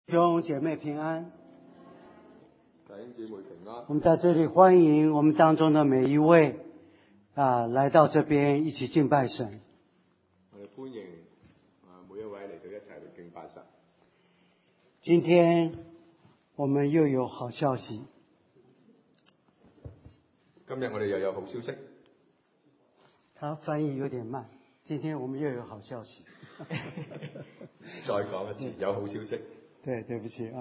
弟兄姐妹平安。 弟兄姊妹平安。 我们在这里欢迎我们当中的每一位来到这边一起敬拜神。 我哋歡迎每一位嚟到一齊嚟敬拜神。 今天我們又有好消息。 今日我哋又有好消息。 他翻譯有點慢。今天我們又有好消息。 再講一次，有好消息。 對不起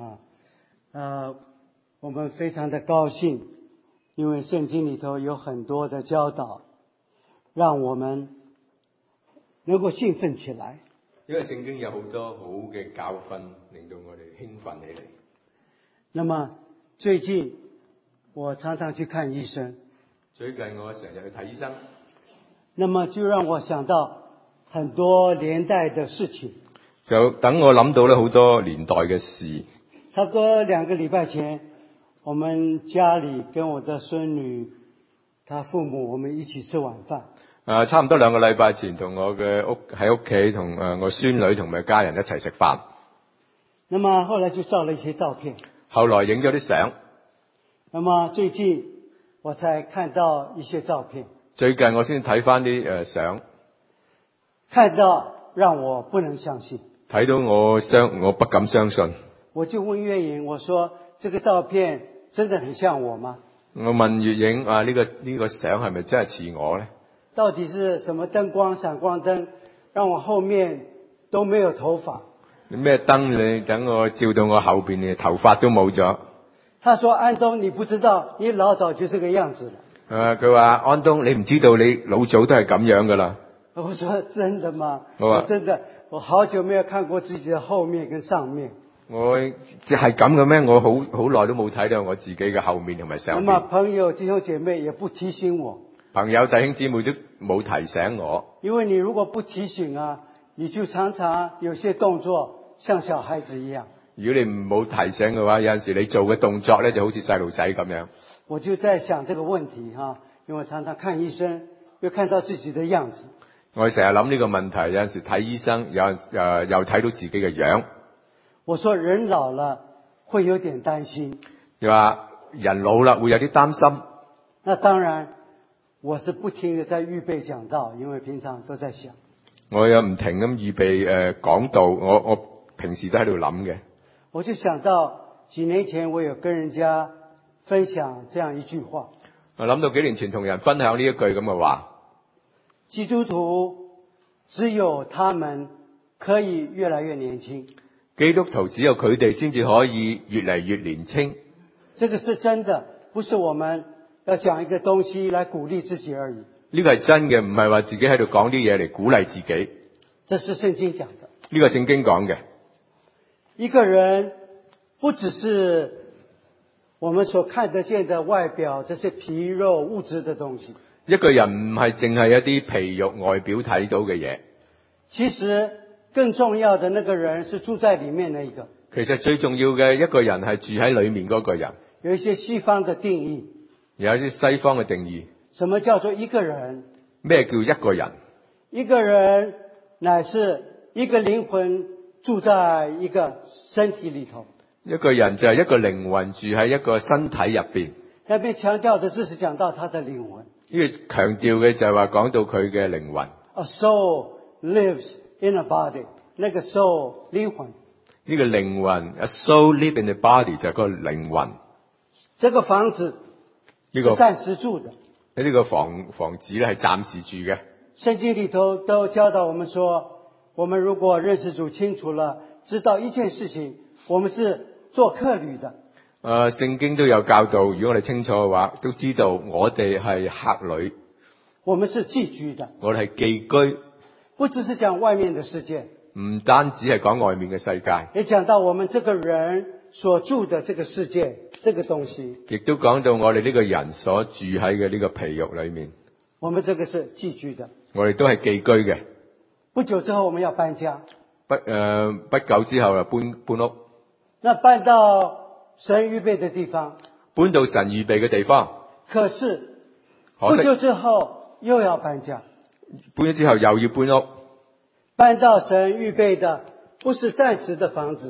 我們非常的高興，因為聖經裏頭有很多的教導，讓我們能夠興奮起來。 因為聖經有好多好嘅教訓，令到我哋興奮起嚟。 那麼最近我常常去看醫生。 最近我成日去睇醫生。 那麼就讓我想到很多年代的事情。 就等我諗到咧好多年代嘅事。 差不多2個禮拜前，我們家裏跟我的孫女，她父母，我們一起吃晚飯。 差唔多2個禮拜前，同我嘅喺屋企同我孫女同埋家人一齊食飯。 那麼後來就照了一些照片。 後來影咗啲相。 那麼最近我才看到一些照片。 最近我先睇翻啲相。 看到讓我不能相信。 睇到我不敢相信。 我就問月影，我說這個照片真的很像我嗎？ 我問月影呢個相係咪真係似我呢？ 到底是什麼燈光閃光燈讓我後面都沒有頭髮？ 咩燈你等我照到我後邊嘅頭髮都冇咗？ 他說安東你不知道，你老早就這個樣子了。 佢話安東你唔知道你老早都係咁樣噶啦。 我說真的嗎？我真的我好久沒有看過自己的後面跟上面。 我即係咁嘅咩？我好耐都冇睇到我自己嘅後面同埋上面。 那麼朋友弟兄姐妹也不提醒我。 朋友弟兄姊妹都冇提醒我。因為你如果不提醒你就常常有些動作像小孩子一樣。 如果你唔冇提醒嘅話，有陣時你做嘅動作咧就好似細路仔咁樣。 我就在想這個問題因為我常常看醫生，又看到自己的樣子。 我成日諗呢個問題，有陣時睇醫生，又睇到自己嘅樣。 我說人老了會有點擔心。 你話人老啦會有啲擔心。 那當然，我是不停地在預備講道，因為平常都在想。 我又唔停咁預備講道，我平時都喺度諗嘅。 我就想到幾年前我有跟人家分享這樣一句話。 我諗到幾年前同人分享呢一句咁嘅話。 基督徒只有他們可以越來越年輕。 基督徒只有佢哋先至可以越嚟越年輕。 這個是真的，不是我們要講一個東西來鼓勵自己而已。 呢個係真嘅，唔係話自己喺度講啲嘢嚟鼓勵自己。 這是聖經講的。 呢個聖經講嘅。 一個人不只是我們所看得見的外表，這些皮肉物質的東西。 一個人唔係淨係一啲皮肉外表睇到嘅嘢。其實更重要的那個人是住在裡面那一個。 其實最重要嘅一個人係住喺裡面嗰個人。 有一些西方的定義。 有一啲西方嘅定義。 什麼叫做一個人？ 咩叫一個人？ 一個人乃是一個靈魂住在一個身體裡頭。 一個人就係一個靈魂住喺一個身體入邊。 那邊強調的只是講到他的靈魂。 呢個強調嘅就係話講到佢嘅靈魂。 A soul lives in a body， 那個 soul 靈魂。 呢個靈魂 ，a soul live in the body 就係個靈魂。 這個房子是暫時住的。 呢個房子咧係暫時住嘅。 聖經裡頭都教導我們說，我們如果認識主清楚了，知道一件事情，我們是做客旅的。 聖經都有教導，如果我哋清楚嘅話，都知道我哋係客旅。 我們是寄居的。 我哋係寄居。 不只是講外面的世界。 唔單止係講外面嘅世界。 也講到我們這個人所住的這個世界，這個東西。 亦都講到我哋呢個人所住喺嘅呢個皮肉裏面。 我們這個是寄居的。 我哋都係寄居嘅。 不久之後我們要搬家。 不久之後就搬屋。 那搬到神預備的地方。 搬到神預備嘅地方。 可是不久之後又要搬家。 搬咗之後又要搬屋。 搬到神預備的不是暫時的房子。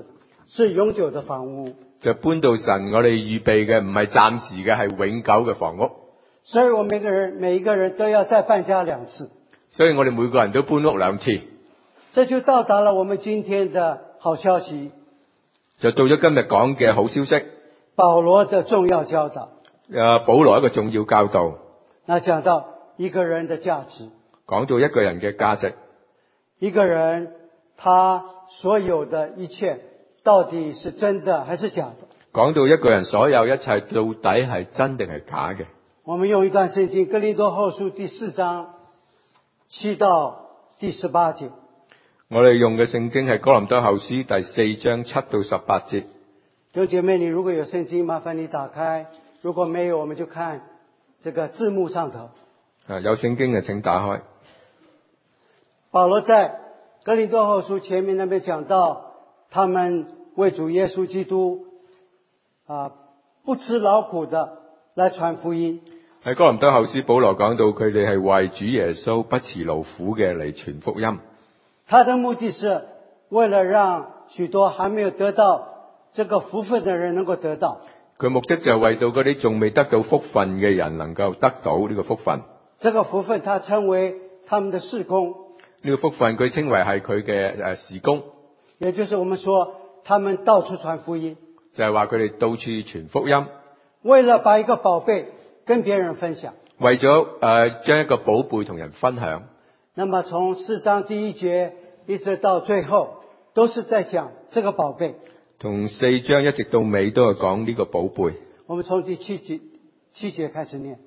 是永久的房屋。 就搬到神我哋預備嘅，唔係暫時嘅，係永久嘅房屋。 所以我們每一個人都要再搬家2次。 所以我哋每個人都搬屋2次。 這就到達了我們今天的好消息。 就到咗今日講嘅好消息。 保羅的重要教導。 保羅一個重要教導。 那講到一個人的價值。 講到一個人嘅價值。 一個人他所有的一切到底是真的還是假的？ 講到一個人所有一切到底係真定係假嘅？ 我們用一段聖經，哥林多後書第4章7到第18節。 我哋用嘅聖經係哥林多後書第4章7到18節。 弟兄姐妹，你如果有聖經，麻煩你打開；如果沒有，我們就看這個字幕上頭。 有聖經嘅請打開。 保羅在哥林多後書前面那邊講到，他們為主耶穌基督不辭勞苦的來傳福音。 喺哥林多後書，保羅講到佢哋係為主耶穌不辭勞苦嘅嚟傳福音。 他的目的是為了讓許多還沒有得到這個福分的人能夠得到。 佢目的就係為到嗰啲仲未得到福分嘅人能夠得到呢個福分。 這個福分他稱為他們的事工。 呢個福分佢稱為係佢嘅事工。 也就是我們說他們到處傳福音。 就係話佢哋到處傳福音。 為了把一個寶貝跟別人分享。 為咗將一個寶貝同人分享。 那麼從4章第1節一直到最後都是在講這個寶貝。 從4章一直到尾都係講呢個寶貝。 我們從第7節開始念。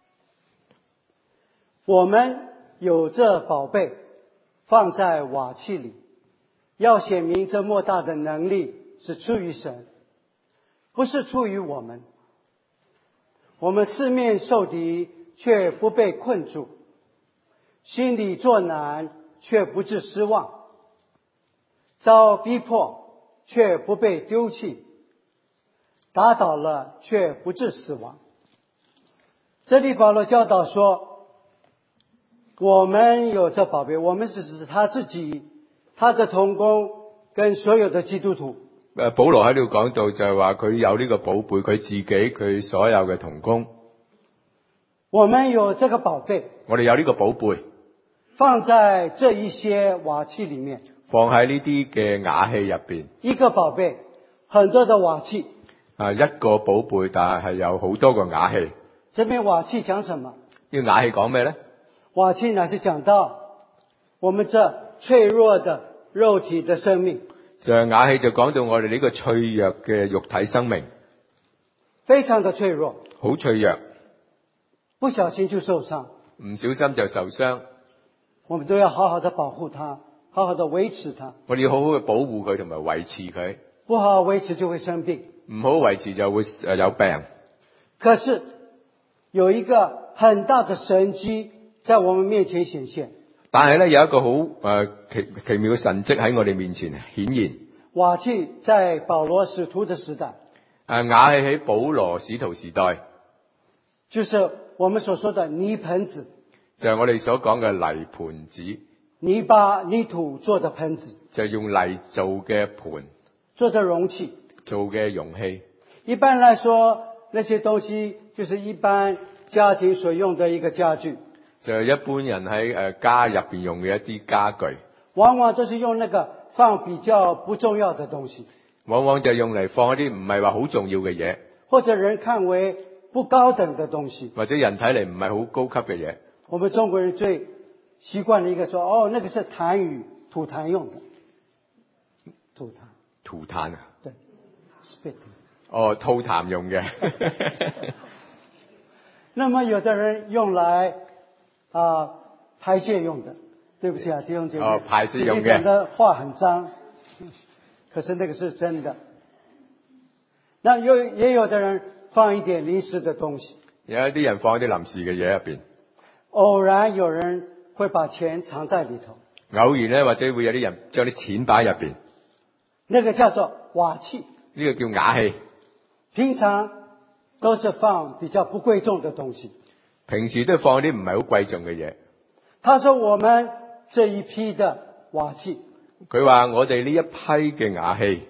我們有這寶貝放在瓦器裏，要顯明這莫大的能力是出於神，不是出於我們。我們四面受敵，卻不被困住，心裡作難，卻不致失望，遭逼迫，卻不被丟棄，打倒了，卻不致死亡。這裡保羅教導說，我們有這寶貝，我們是指他自己，他的同工跟所有的基督徒。 保羅喺度講到就係話佢有呢個寶貝，佢自己佢所有嘅同工。 我們有這個寶貝， 我哋有呢個寶貝放在這一些瓦器裡面， 放喺呢啲嘅瓦器入邊。 一個寶貝，很多的瓦器。 一個寶貝，但係有好多個瓦器。 這邊瓦器講什麼？ 呢個瓦器講咩咧？ 瓦器乃是講到我們這脆弱的肉體的生命。 就係瓦器就講到我哋呢個脆弱嘅肉體生命， 非常的脆弱， 好脆弱， 不小心就受傷， 唔小心就受傷。 我們都要好好的保護它，好好的維持它。 我哋要好好去保護佢同埋維持佢， 不好好維持就會生病， 唔好維持就會有病。 可是有一個很大的神蹟在我們面前顯現。 但係咧有一個好奇妙嘅神蹟喺我哋面前顯現。 瓦器在保羅使徒的時代， 瓦器喺保羅使徒時代， 就是我們所說的泥盆子， 就係我哋所講嘅泥盤子， 泥土做的盆子， 就係用泥做嘅盤， 做的容器， 做嘅容器。 一般來說，那些東西就是一般家庭所用的一個家具， 就係一般人喺家入邊用嘅一啲家具， 往往都是用那個放比較不重要的東西， 往往就係用嚟放一啲唔係話好重要嘅嘢， 或者人看為不高等的東西， 或者人睇嚟唔係好高級嘅嘢。 我們中國人最習慣的一個說，哦，那個是壇盂吐痰用的， 吐痰啊？ 對 ，spit。 哦，吐痰用嘅。 那麼有的人用來排泄用的，對不起啊，弟兄姐妹。 哦，排泄用嘅。 你講的話很髒，可是那個是真的。那也有的人放一點臨時的東西。 有一啲人放一啲臨時嘅嘢入邊。 偶然有人會把錢藏在裏頭。 偶然咧，或者會有啲人將啲錢擺入邊。 那個叫做瓦器。 呢個叫瓦器。 平常都是放比較不貴重的東西。 平時都放一啲唔係好貴重嘅嘢。 他說我們這一批的瓦器。 佢話我哋呢一批嘅瓦器。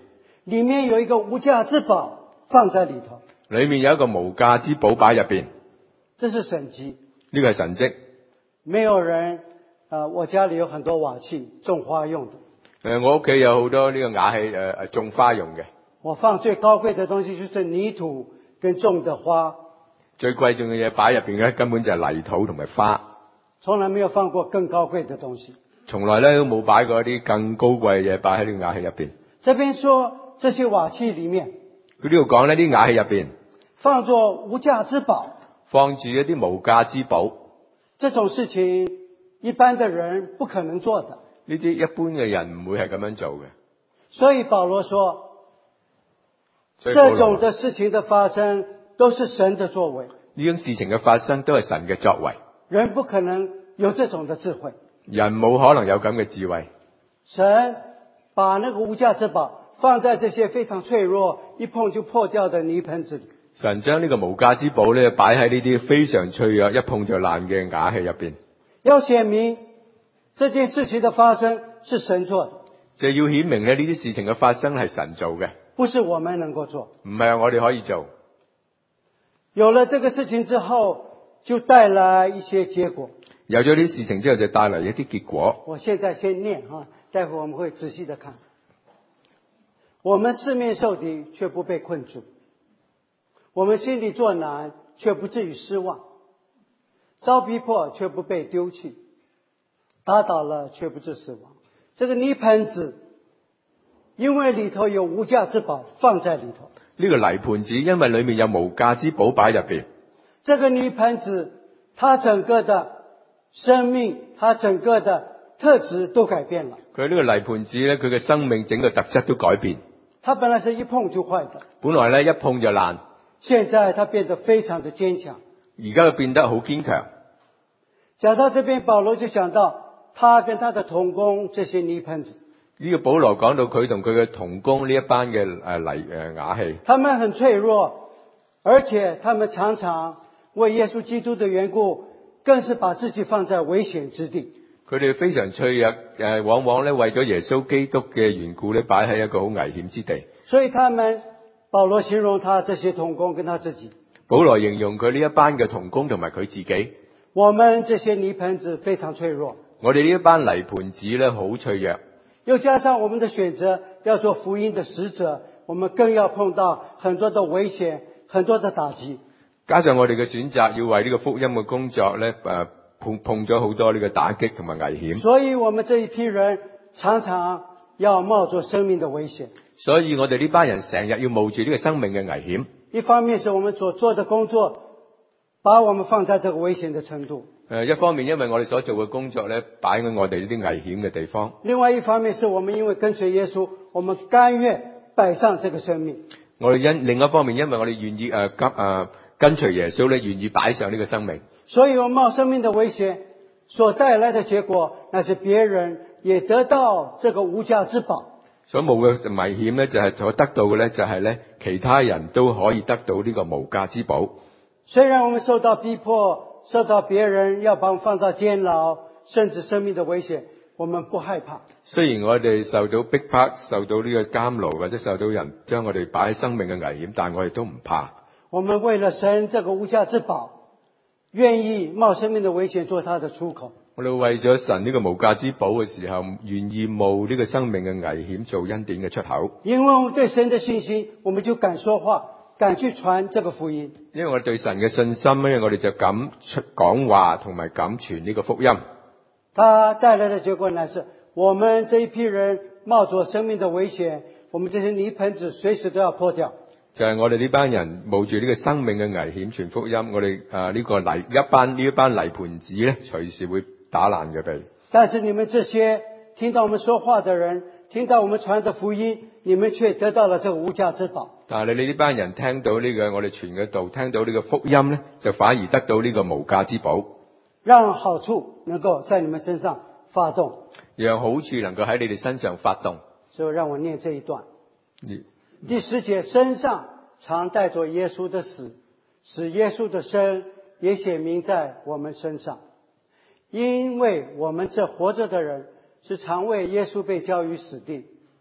里面有一个无价之宝放在里头， 裏面有一個無價之寶擺入邊， 这是神迹。 呢個係神蹟。 没有人我家里有很多瓦器種花用的， 我屋企有好多呢個瓦器種花用嘅， 我放最高貴的東西就是泥土跟種的花， 最貴重嘅嘢擺入邊咧根本就係泥土同埋花， 從來沒有放過更高貴的東西。 從來咧都冇擺過一啲更高貴嘅嘢擺喺呢個瓦器入邊。 這邊說這些瓦器裏面， 佢呢度講呢啲瓦器入邊放作無價之寶， 放住一啲無價之寶， 這種事情一般的人不可能做的。 呢啲一般嘅人唔會係咁樣做嘅。 所以保羅說， 所以保羅這種的事情的發生都是神的作為， 呢種事情嘅發生都係神嘅作為， 人不可能有這種的智慧。 人冇可能有咁嘅智慧。 神把那個無價之寶放在這些非常脆弱、一碰就破掉的泥盆子裏。 神將呢個無價之寶咧擺喺呢啲非常脆弱、一碰就爛嘅瓦器入邊， 要顯明這件事情的發生是神做的， 就要顯明咧呢啲事情嘅發生係神做嘅， 不是我們能夠做。 唔係我哋可以做。 有了這個事情之後，就帶來一些結果。 有咗啲事情之後，就帶嚟一啲結果。 我現在先念哈，待會我們會仔細的看。我們四面受敵，卻不被困住；我們心裏作難，卻不至於失望；遭逼迫，卻不被丟棄；打倒了，卻不致死亡。這個泥盆子，因為裏頭有無價之寶放在裏頭。 呢個泥盤子因為裏面有無價之寶擺入邊， 這個泥盆子，它整個的生命，它整個的特質都改變了。 佢呢個泥盤子咧，佢嘅生命整個特質都改變。 它本來是一碰就壞的， 本來咧一碰就爛， 現在它變得非常的堅強。 而家佢變得好堅強。 講到這邊，保羅就講到他跟他的同工這些泥盆子。 呢個保羅講到佢同佢嘅同工呢一班嘅瓦器， 他們很脆弱，而且他們常常為耶穌基督的緣故，更是把自己放在危險之地。 佢哋非常脆弱，往往咧為咗耶穌基督嘅緣故咧，擺喺一個好危險之地。 所以他們，保羅形容他這些同工跟他自己。 保羅形容佢呢一班嘅同工同埋佢自己。 我們這些泥盆子非常脆弱。 我哋呢一班泥盤子咧好脆弱。 又加上我們的選擇要做福音的使者，我們更要碰到很多的危險，很多的打擊。 加上我哋嘅選擇要為呢個福音嘅工作咧，碰咗好多呢個打擊同埋危險。 所以我們這一批人常常要冒着生命的危險。 所以我哋呢班人成日要冒住呢個生命嘅危險。 一方面是我們所做的工作，把我們放在這個危險的程度。 一方面因為我哋所做嘅工作咧，擺喺我哋呢啲危險嘅地方。 另外一方面是我們因為跟隨耶穌，我們甘願擺上這個生命。 我哋另一方面因為我哋願意跟隨耶穌咧，願意擺上呢個生命。 所以我冒生命的危險所帶來的結果，那是別人也得到這個無價之寶。 所以冇嘅危險咧，就係所得到嘅咧，就係咧其他人都可以得到呢個無價之寶。 雖然我們受到逼迫，受到別人要把我們放到監牢，甚至生命的危險，我們不害怕。 雖然我哋受到逼迫，受到呢個監牢，或者受到人將我哋擺喺生命嘅危險，但我哋都唔怕。 我們為了神這個無價之寶，願意冒生命的危險做他的出口。 我哋為咗神呢個無價之寶嘅時候，願意冒呢個生命嘅危險做恩典嘅出口。 因為我們對神的信心，我們就敢說話，敢去傳這個福音。因為我哋對神嘅信心咧，我哋就敢講話同埋敢傳呢個福音。 它帶來的結果呢，是我們這一批人冒着生命的危險，我們這些泥盆子隨時都要破掉。 就係我哋呢班人冒住呢個生命嘅危險傳福音，我哋呢個一班泥盤子咧，隨時會打爛嘅鼻。 但是你們這些聽到我們說話的人，聽到我們傳的福音，你們卻得到了這個無價之寶。 但係你呢班人聽到呢個我哋傳嘅道，聽到呢個福音咧，就反而得到呢個無價之寶， 讓好處能夠在你們身上發動， 讓好處能夠喺你哋身上發動。 所以讓我念這一段。第10節，身上常帶着耶穌的死，使耶穌的生也顯明在我們身上。因為我們這活着的人是常為耶穌被交於死地，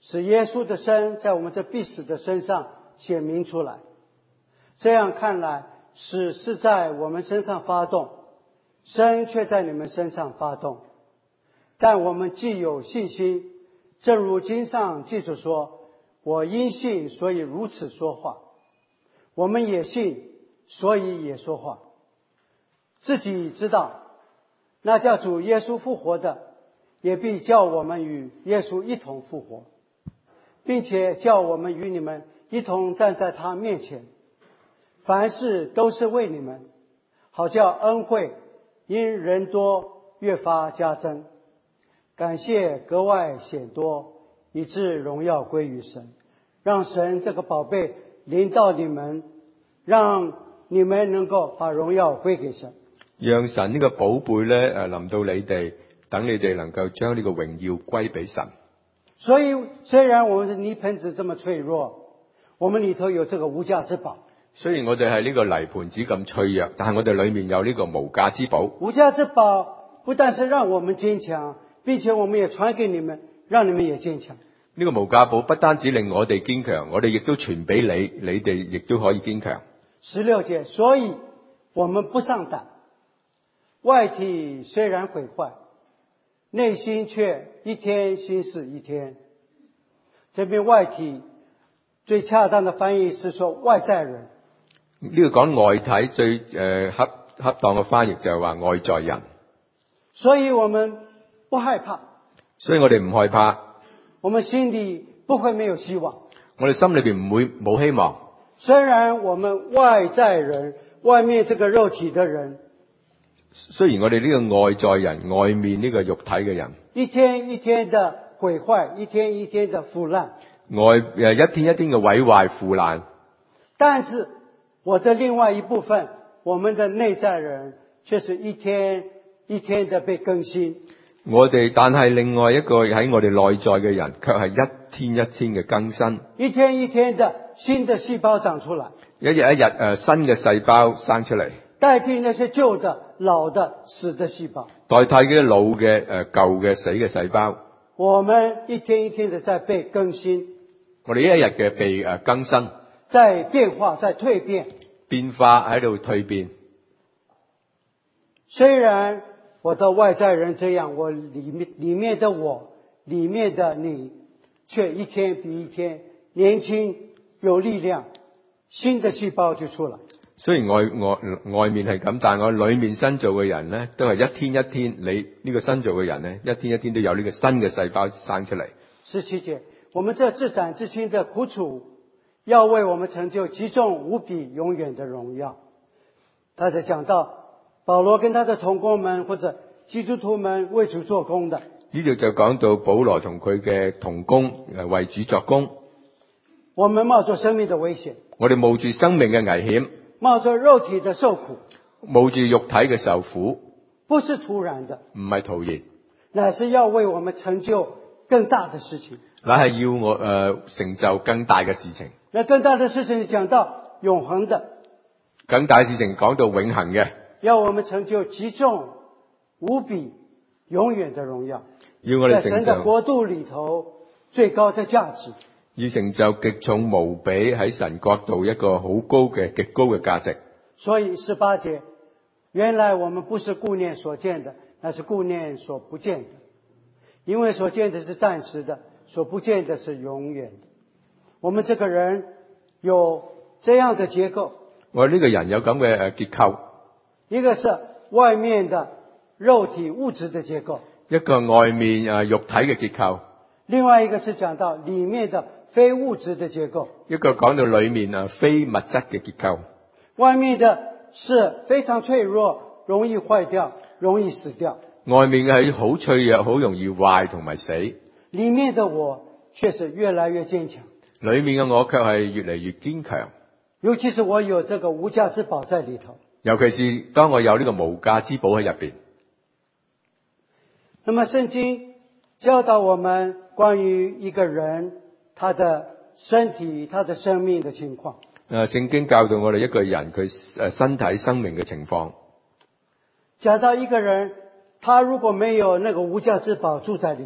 使耶稣的生在我们这必死的身上显明出来。这样看来，死是在我们身上发动，生却在你们身上发动。但我们既有信心，正如经上记着说，我因信所以如此说话。我们也信，所以也说话。自己知道，那叫主耶稣复活的，也必叫我们与耶稣一同复活，并且叫我们与你们一同站在他面前。凡事都是为你们，好叫恩惠因人多越发加增，感谢格外显多，以致荣耀归于神。让神这个宝贝临到你們，讓你們能夠把榮耀歸給神。 讓神呢個寶貝咧臨到你哋，等你哋能夠將呢個榮耀歸俾神。 所以雖然我們的泥盆子這麼脆弱，我們裏頭有這個無價之寶。 雖然我哋係呢個泥盤子咁脆弱，但係我哋裏面有呢個無價之寶。 無價之寶不但是讓我們堅強，並且我們也傳給你們，讓你們也堅強。 呢個無價寶不單止令我哋堅強，我哋亦都傳俾你，你哋亦都可以堅強。 16節，所以我們不喪膽，外體雖然毀壞，內心卻一天新似一天。這邊外體最恰當的翻譯是說外在人。 呢個講外體最恰當嘅翻譯就係話外在人。 所以我們不害怕。 所以我哋唔害怕。 我們心裏不會沒有希望。 我哋心裏邊唔會冇希望。 雖然我們外在人，外面這個肉體的人， 雖然我哋呢個外在人，外面呢個肉體嘅人， 一天一天的毀壞，一天一天的腐爛， 一天一天嘅毀壞腐爛。 但是我的另外一部分，我們的內在人，卻是一天一天的被更新。 但係另外一個喺我哋內在嘅人，卻係一天一天嘅更新， 一天一天的新的細胞長出來， 一日一日新嘅細胞生出嚟， 代替那些舊的、老的、死的細胞， 代替嗰啲老嘅、舊嘅、死嘅細胞。 我們一天一天的在被更新， 我哋一日嘅被更新， 在變化，在蛻變， 變化喺度蛻變。 雖然我的外在人這樣，我裡面的我，裡面的你，卻一天比一天年輕有力量，新的細胞就出來。 雖然外面係咁，但係我裡面新造嘅人呢，都係一天一天，你呢個新造嘅人呢，一天一天都有呢個新嘅細胞生出嚟。 17節，我們這至暫至輕的苦楚，要為我們成就極重無比永遠的榮耀。他在講到保羅跟他的同工們或者基督徒們為主做工的， 呢度就講到保羅同佢嘅同工為主作工。 我們冒着生命的危險， 我哋冒住生命嘅危險， 冒着肉體的受苦， 冒住肉體嘅受苦， 不是突然的， 唔係徒然， 乃是要為我們成就更大的事情。 乃係要我成就更大嘅事情。 那更大的事情講到永恆的， 更大嘅事情講到永恆嘅， 要我們成就極重無比永遠的榮耀， 要我哋在神的國度裏頭最高的價值， 要成就極重無比喺神國度一個好高嘅極高嘅價值。 所以18節，原來我們不是顧念所見的，乃是顧念所不見的，因為所見的是暫時的，所不見的是永遠的。我們這個人有這樣的結構， 我呢個人有咁嘅結構， 一個是外面的肉體物質的結構， 一個外面肉體嘅結構， 另外一個是講到裡面的非物質的結構， 一個講到裡面非物質嘅結構。 外面的是非常脆弱，容易壞掉，容易死掉。 外面嘅係好脆弱，好容易壞同埋死。 裡面的我卻是越來越堅強。 裡面嘅我卻係越嚟越堅強。 尤其是我有這個無價之寶在裡頭。 尤其是當我有呢個無價之寶喺入邊。 那麼聖經教導我們關於一個人他的身體、他的生命的情況。 聖經教導我哋一個人佢身體生命嘅情況。講到一個人，他如果沒有那個無價之寶住在裡頭，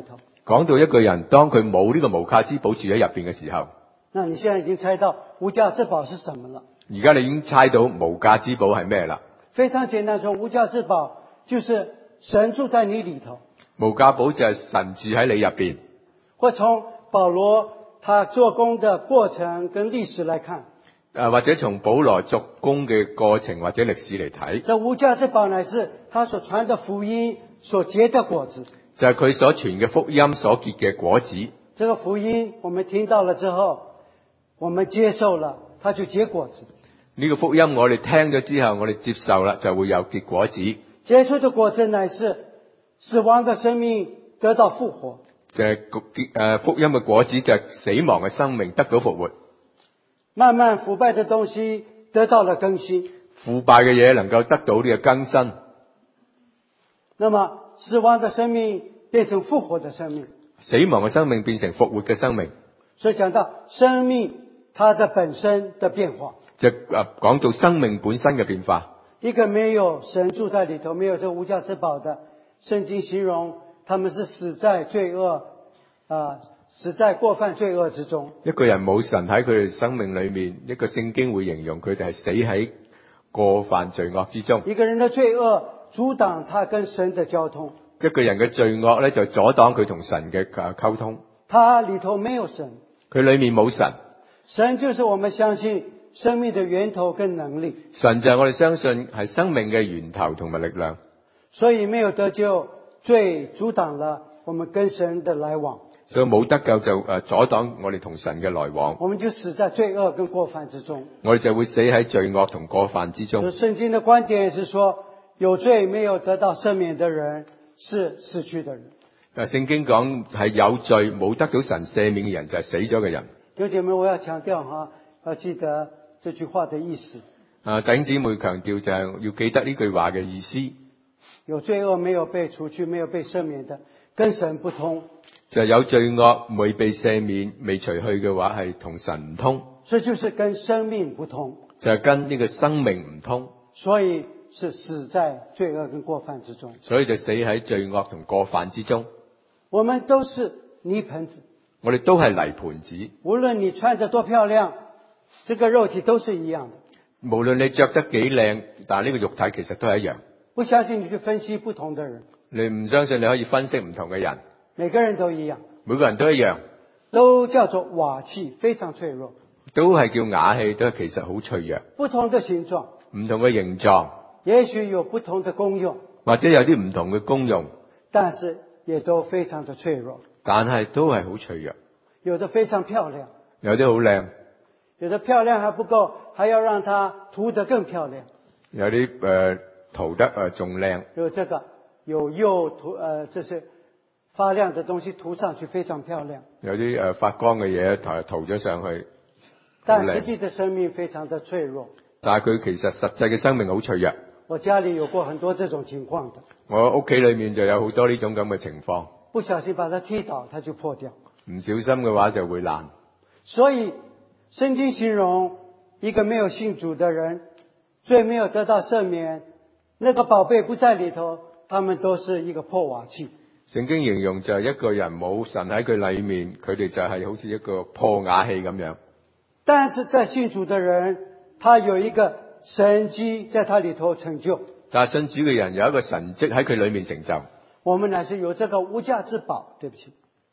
講到一個人當佢冇呢個無價之寶住喺入邊嘅時候， 那你現在已經猜到無價之寶是什麼了？ 而家你已經猜到無價之寶係咩啦？ 非常簡單說，無價之寶就是神住在你裏頭。 無價寶就係神住喺你入邊。 或從保羅他做工的過程跟歷史來看， 或者從保羅作工嘅過程或者歷史嚟睇， 這無價之寶乃是他所傳的福音所結的果子。 就係佢所傳嘅福音所結嘅果子。 這個福音我們聽到了之後，我們接受了，它就結果子。 呢個福音我哋聽咗之後，我哋接受啦，就會有結果子。 結出的果子乃是死亡的生命得到復活。 就係福音嘅果子就係死亡嘅生命得到復活。 慢慢腐敗的東西得到了更新。 腐敗嘅嘢能夠得到呢個更新。 那麼死亡的生命變成復活的生命。 死亡嘅生命變成復活嘅生命。 所以講到生命它的本身的變化。 就講到生命本身嘅變化。 一個沒有神住在裏頭，沒有這無價之寶的，聖經形容他們是死在罪惡，死在過犯罪惡之中。 一個人冇神喺佢哋生命裏面，一個聖經會形容佢哋係死喺過犯罪惡之中。 一個人的罪惡阻擋他跟神的交通。 一個人嘅罪惡咧就阻擋佢同神嘅溝通。 他裏頭沒有神， 佢裏面冇神。 神就是我們相信生命的源頭跟能力。 神就係我哋相信係生命嘅源頭同埋力量。 所以沒有得救，罪阻擋了我們跟神的來往。 所以冇得救就阻擋我哋同神嘅來往。 我們就死在罪惡跟過犯之中。 我哋就會死喺罪惡同過犯之中。 聖經的觀點是說，有罪沒有得到赦免的人是死去的人。 聖經講係有罪冇得到神赦免嘅人就係死咗嘅人。 弟兄姐妹，我要強調要記得這句話的意思。 弟兄姊妹強調就係要記得呢句話嘅意思。 有罪惡沒有被除去、沒有被赦免的，跟神不通。 就係有罪惡未被赦免、未除去嘅話，係同神唔通。 這就是跟生命不通。 就係跟呢個生命唔通。 所以是死在罪惡跟過犯之中。 所以就死喺罪惡同過犯之中。 我們都是泥盆子。 我哋都係泥盤子。 無論你穿得多漂亮，這個肉體都是一樣的。 無論你着得幾靚，但係呢個肉體其實都係一樣。 不相信你去分析不同的人。 你唔相信你可以分析唔同嘅人。 每個人都一樣。 每個人都一樣。 都叫做瓦器，非常脆弱。 都係叫瓦器，都係其實好脆弱。 不同的形狀。 唔同嘅形狀。 也許有不同的功用。 或者有啲唔同嘅功用。 但是也都非常的脆弱。 但係都係好脆弱。 有的非常漂亮。 有啲好靚。 有的漂亮還不夠，還要讓它塗得更漂亮。 有啲塗得仲靚。 有這個有釉塗這些發亮的東西塗上去非常漂亮。 有啲發光嘅嘢塗咗上去。 但實際的生命非常的脆弱。 但係佢其實實際嘅生命好脆弱。 我家裏有過很多這種情況的。 我屋企裏面就有好多呢種咁嘅情況。 不小心把它踢倒，它就破掉。 唔小心嘅話就會爛。 所以聖經形容一個沒有信主的人，罪沒有得到赦免，那個寶貝不在裏頭，他們都是一個破瓦器。 聖經形容就係一個人冇神喺佢裏面，佢哋就係好似一個破瓦器咁樣。 但是在信主的人，他有一個神蹟在他裏頭成就。 但係信主嘅人有一個神蹟喺佢裏面成就。 我們乃是有這個無價之寶，對不起，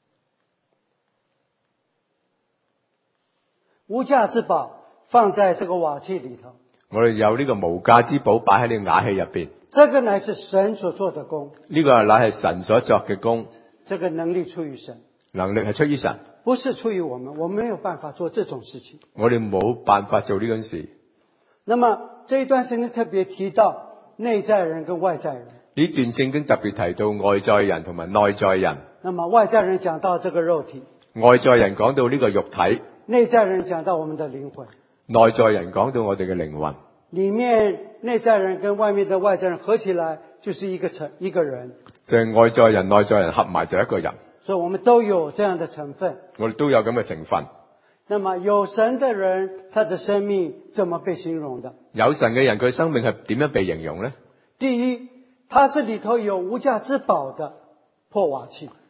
無價之寶放在這個瓦器裏頭。 我哋有呢個無價之寶擺喺呢個瓦器入邊。 這個乃是神所做的工。 呢個乃係神所作嘅工。 這個能力出於神。 能力係出於神。 不是出於我們，我們沒有辦法做這種事情。 我哋冇辦法做呢種事。 那麼這一段聖經特別提到內在人跟外在人。 呢段聖經特別提到外在人同埋內在人。 那麼外在人講到這個肉體。 外在人講到呢個肉體。 內在人講到我們的靈魂。 內在人講到我哋嘅靈魂。 裏面內在人跟外面的外在人合起來就是一個人。 就係外在人內在人合埋就一個人。 所以我們都有這樣的成分。 我哋都有咁嘅成分。 那麼有神的人，他的生命怎麼被形容的？ 有神嘅人佢生命係點樣被形容呢？ 第一，他是裏頭有無價之寶的破瓦器。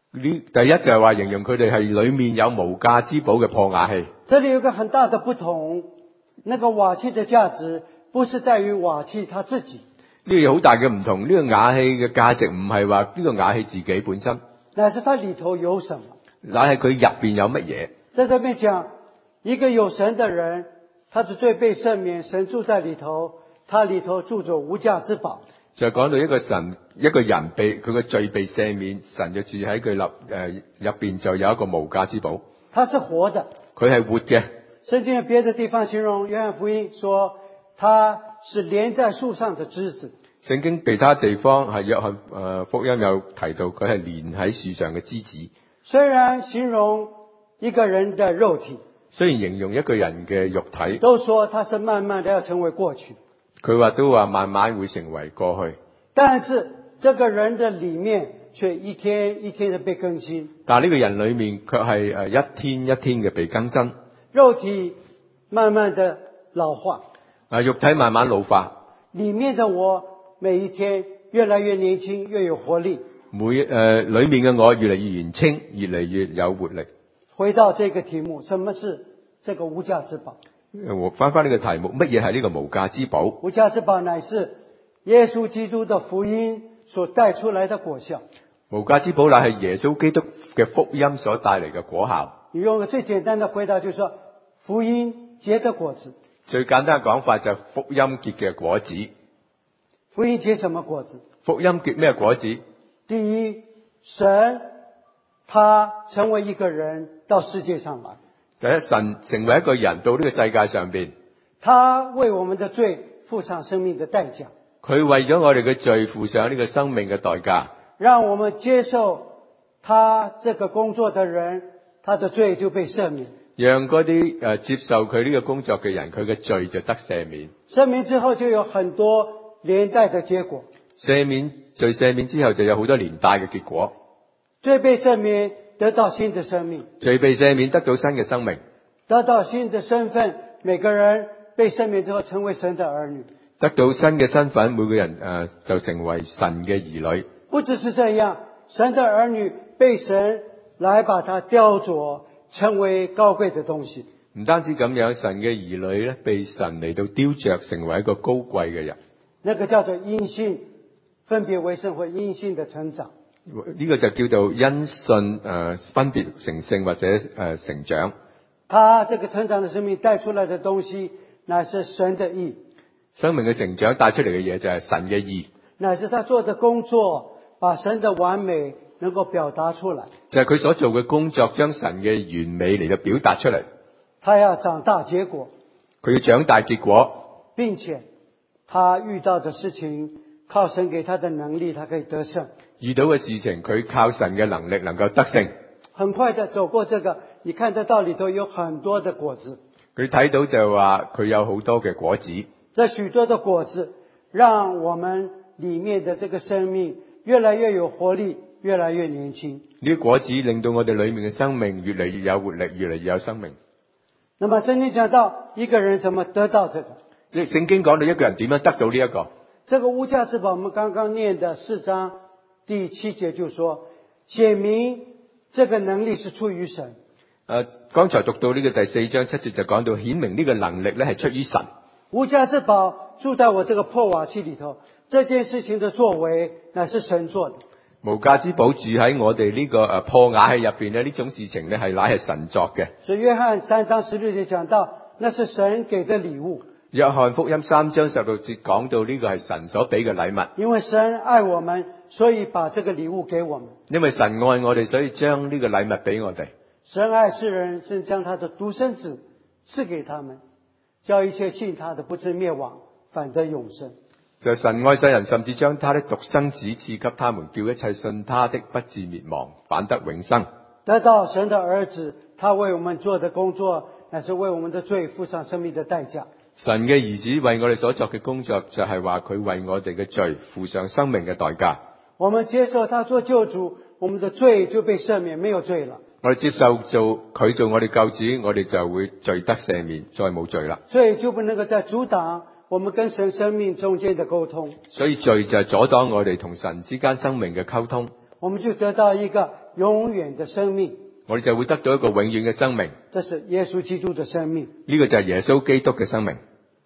呢第一就係話形容佢哋係裏面有無價之寶嘅破瓦器。 这里有个很大的不同，那个瓦器的价值不是在于瓦器它自己， 呢個有好大嘅唔同。呢個瓦器嘅價值唔係話呢個瓦器自己本身， 乃是它里頭有什麼。 乃係佢入邊有乜嘢。 在這邊講，一個有神的人，他的罪被赦免，神住在裏頭，他裏頭住着無價之寶。 就講到一個人被佢嘅罪被赦免，神就住喺佢入邊就有一個無價之寶。 他是活的， 佢係活嘅。 聖經有別的地方形容約翰福音說，他是連在樹上的枝子。 聖經其他地方係約翰福音有提到佢係連喺樹上嘅枝子。 雖然形容一個人的肉體， 雖然形容一個人嘅肉體， 都說他是慢慢的要成為過去。 佢都話慢慢會成為過去。 但是這個人的裏面卻一天一天的被更新。 但係呢個人裏面卻係一天一天嘅被更新。 肉體慢慢的老化， 肉體慢慢老化， 裏面的我每一天越來越年輕，越有活力。 裏面嘅我越嚟越年輕，越嚟越有活力。 回到這個題目，什麼是這個無價之寶？ 我翻呢個題目，乜嘢係呢個無價之寶？ 無價之寶乃是耶穌基督的福音所帶出來的果效。 無價之寶乃係耶穌基督嘅福音所帶嚟嘅果效。 你用個最簡單的回答就是說，福音結的果子。 最簡單嘅講法就係福音結嘅果子。 福音結什麼果子？ 福音結咩果子？ 第一，神他成為一個人到世界上來。 第一，神成為一個人到呢個世界上邊， 他為我們的罪付上生命的代價。 佢為咗我哋嘅罪付上呢個生命嘅代價， 讓我們接受他這個工作的人，他的罪就被赦免。 讓嗰啲接受佢呢個工作嘅人，佢嘅罪就得赦免。 赦免之後就有很多連帶的結果。 罪赦免之後就有好多連帶嘅結果。 罪被赦免，得到新的生命。 罪被赦免，得到新嘅生命， 得到新的身份。每個人被赦免之後成為神的兒女。 得到新嘅身份，每個人就成為神嘅兒女。 不只是這樣，神的兒女被神來把它雕琢，成為高貴的東西。 唔單止咁樣，神嘅兒女咧被神嚟到雕琢，成為一個高貴嘅人。 那個叫做因信分別為聖或因信的成長。 呢個就叫做因信分別成聖或者成長。 他這個成長的生命帶出來的東西，乃是神的義。 生命嘅成長帶出嚟嘅嘢就係神嘅義， 乃是他做的工作，把神的完美能夠表達出來。 就係佢所做嘅工作，將神嘅完美嚟到表達出嚟。 他要長大結果， 佢要長大結果， 並且他遇到的事情，靠神給他的能力，他可以得勝。 遇到嘅事情，佢靠神嘅能力能夠得勝。 很快的走過這個，你看得到裏頭有很多的果子。 佢睇到就話佢有好多嘅果子。 這許多的果子，讓我們裏面的這個生命越來越有活力，越來越年輕。 呢啲果子令到我哋裏面嘅生命越嚟越有活力，越嚟越有生命。 那麼聖經講到一個人怎麼得到這個？ 聖經講到一個人點樣得到呢一個？ 這個無價之寶，我們剛剛念的4章第7節就說，顯明這個能力是出於神。 剛才讀到呢個第4章7節就講到顯明呢個能力咧係出於神。 無價之寶住在我這個破瓦器裏頭，這件事情的作為乃是神做的。 無價之寶住喺我哋呢個破瓦器入邊咧，呢種事情咧乃係神作嘅。 所以約翰3章16節講到，那是神給的禮物。 約翰福音3章16節講到呢個係神所俾嘅禮物。 因為神愛我們，所以把這個禮物給我們。 因為神愛我哋，所以將呢個禮物俾我哋。 神愛世人，甚至將他的獨生子賜給他們，叫一切信他的不至滅亡，反得永生。 就神愛世人，甚至將他的獨生子賜給他們，叫一切信他的不至滅亡，反得永生。 得到神的兒子，他為我們做的工作，乃是為我們的罪付上生命的代價。 神嘅兒子為我哋所作嘅工作，就係話佢為我哋嘅罪付上生命嘅代價。 我們接受他做救主，我們的罪就被赦免，沒有罪了。 我哋接受佢做我哋救主，我哋就會罪得赦免，再冇罪啦。 罪就不能夠再阻擋我們跟神生命中間的溝通。 所以罪就係阻擋我哋同神之間生命嘅溝通。 我們就得到一個永遠的生命。 我哋就會得到一個永遠嘅生命。 這是耶穌基督的生命。 呢個就係耶穌基督嘅生命。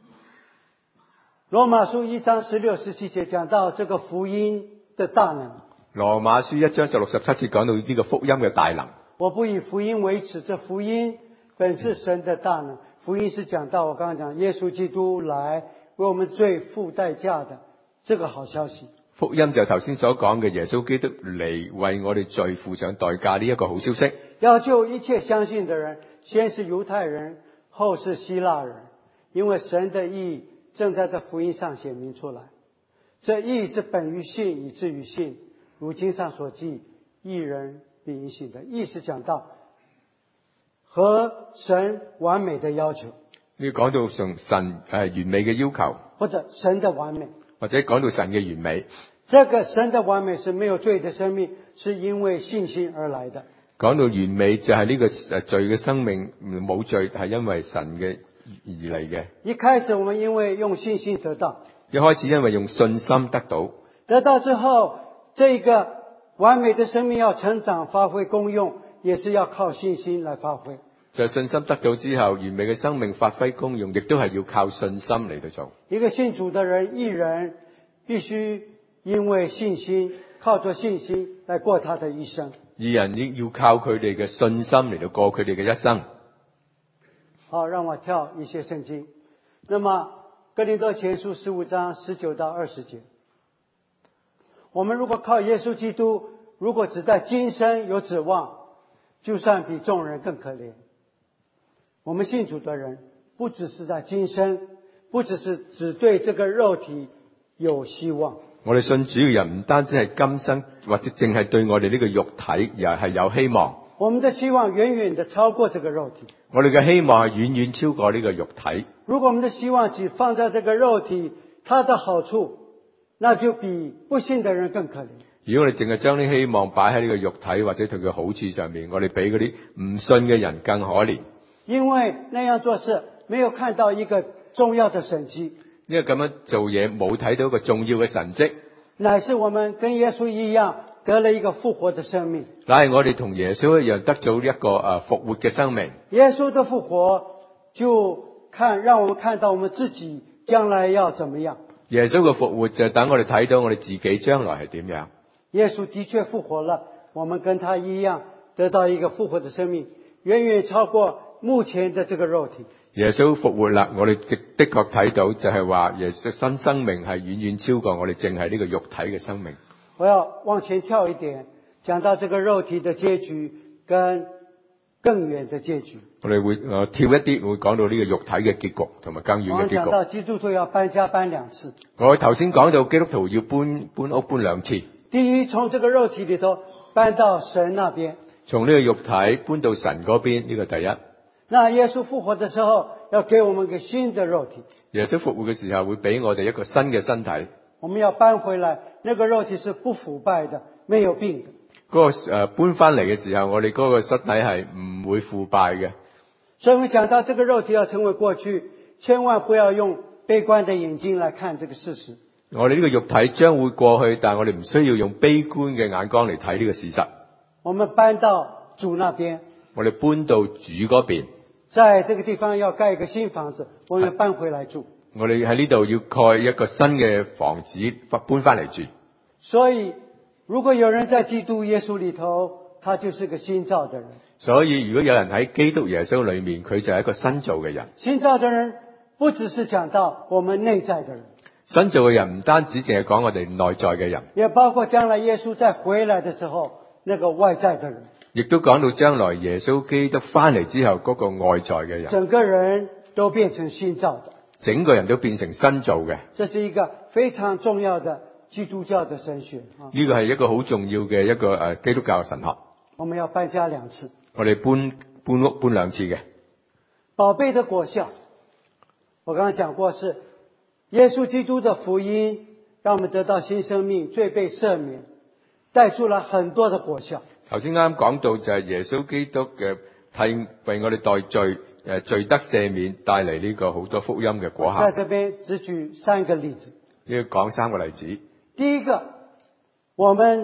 羅馬書1章16、17節講到這個福音的大能。 羅馬書1章16、17節講到呢個福音嘅大能。 我不以福音為恥，這福音本是神的大能。福音是講到我剛剛講耶穌基督來為我們罪付代價的這個好消息。 福音就頭先所講嘅耶穌基督嚟為我哋罪付上代價呢一個好消息。 要救一切相信的人，先是猶太人，後是希臘人，因為神的義正在這福音上顯明出來。這義是本於信，以至於信。如經上所記，義人必因信的。義是講到和神完美的要求。 呢個講到神完美嘅要求， 或者神的完美， 或者講到神嘅完美。 這個神的完美是沒有罪的生命，是因為信心而來的。 講到完美就係呢個罪嘅生命冇罪，係因為神嘅而嚟嘅。 一開始我們因為用信心得到， 一開始因為用信心得到， 得到之後，這個完美的生命要成長發揮功用，也是要靠信心來發揮。 就信心得到之後，完美嘅生命發揮功用，亦都係要靠信心嚟到做。 一個信主的人，義人必須因為信心，靠着信心來過他的一生。 義人要靠佢哋嘅信心嚟到過佢哋嘅一生。 好，讓我跳一些聖經。那麼哥林多前書15章19到20節，我們如果靠耶穌基督，如果只在今生有指望，就算比眾人更可憐。我們信主的人，不只是在今生，不只是只對這個肉體有希望。 我哋信主嘅人唔單止係今生，或者淨係對我哋呢個肉體而係有希望。 我們的希望遠遠的超過這個肉體。 我哋嘅希望係遠遠超過呢個肉體。 如果我們的希望只放在這個肉體，它的好處，那就比不信的人更可憐。 如果我哋淨係將啲希望擺喺呢個肉體或者佢嘅好處上面，我哋比嗰啲唔信嘅人更可憐。 因為那樣做事沒有看到一個重要的神蹟， 因為咁樣做嘢冇睇到一個重要嘅神蹟， 乃是我們跟耶穌一樣得了一個復活的生命。 乃係我哋同耶穌一樣得到一個復活嘅生命。 耶穌的復活就讓我們看到我們自己將來要怎麼樣。 耶穌嘅復活就等我哋睇到我哋自己將來係點樣。 耶穌的確復活了，我們跟他一樣得到一個復活的生命，遠遠超過目前的這個肉體。 耶穌復活啦，我哋的確睇到就係話耶穌新生命係遠遠超過我哋淨係呢個肉體嘅生命。 我要往前跳一點，講到這個肉體的結局跟更遠的結局。 我哋會跳一啲，會講到呢個肉體嘅結局同埋更遠嘅結局。 我講到基督徒要搬家搬兩次。 我頭先講到基督徒要搬屋搬兩次。 第一，從這個肉體裏頭搬到神那邊。 從呢個肉體搬到神嗰邊，呢個第一。 那耶穌復活的時候，要給我們一個新的肉體。 耶穌復活嘅時候，會俾我哋一個新嘅身體。 我們要搬回來，那個肉體是不腐敗的，沒有病的。 嗰個搬翻嚟嘅時候，我哋嗰個身體係唔會腐敗嘅。 所以我們講到這個肉體要成為過去，千萬不要用悲觀的眼睛來看這個事實。 我哋呢個肉體將會過去，但係我哋唔需要用悲觀嘅眼光嚟睇呢個事實。 我們搬到主那邊。 我哋搬到主嗰邊。 在這個地方要蓋一個新房子，我們搬回來住。 我哋喺呢度要蓋一個新嘅房子，搬翻嚟住。 所以，如果有人在基督耶穌裏頭，他就是個新造的人。 所以，如果有人喺基督耶穌裏面，佢就係一個新造嘅人。 新造的人不只是講到我們內在的人， 新造嘅人唔單止淨係講我哋內在嘅人， 也包括將來耶穌再回來的時候，那個外在的人。 亦都講到將來耶穌基督翻嚟之後嗰個外在嘅人， 整個人都變成新造的， 整個人都變成新造嘅。 這是一個非常重要的基督教的神學啊！ 呢個係一個好重要嘅一個基督教嘅神學。 我們要搬家兩次， 我哋搬屋搬兩次嘅。 寶貝的果效，我剛剛講過是耶穌基督的福音，讓我們得到新生命，罪被赦免，帶出了很多的果效。 頭先啱講到就係耶穌基督嘅為我哋代罪，罪得赦免，帶嚟呢個好多福音嘅果效。 在這邊只舉3個例子。 要講3個例子。 第一個，我們